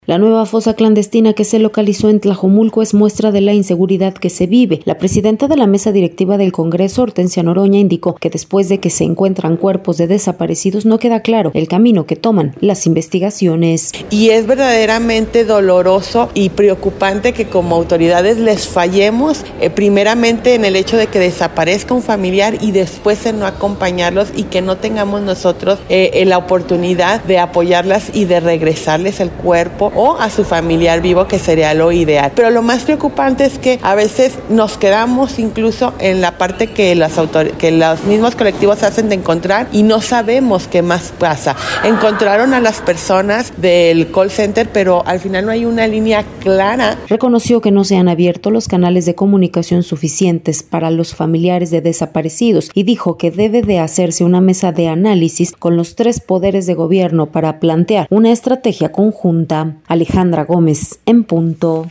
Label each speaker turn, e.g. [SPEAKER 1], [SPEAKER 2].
[SPEAKER 1] La nueva fosa clandestina que se localizó en Tlajomulco es muestra de la inseguridad que se vive. La presidenta de la mesa directiva del Congreso, Hortensia Noroña, indicó que después de que se encuentran cuerpos de desaparecidos no queda claro el camino que toman las investigaciones.
[SPEAKER 2] Y es verdaderamente doloroso y preocupante que como autoridades les fallemos, primeramente en el hecho de que desaparezca un familiar y después en no acompañarlos y que no tengamos nosotros la oportunidad de apoyarlas y de regresarles el cuerpo o a su familiar vivo, que sería lo ideal. Pero lo más preocupante es que a veces nos quedamos incluso en la parte que los mismos colectivos hacen de encontrar y no sabemos qué más pasa. Encontraron a las personas del call center, pero al final no hay una línea clara.
[SPEAKER 1] Reconoció que no se han abierto los canales de comunicación suficientes para los familiares de desaparecidos y dijo que debe de hacerse una mesa de análisis con los 3 poderes de gobierno para plantear una estrategia conjunta. Alejandra Gómez, en punto.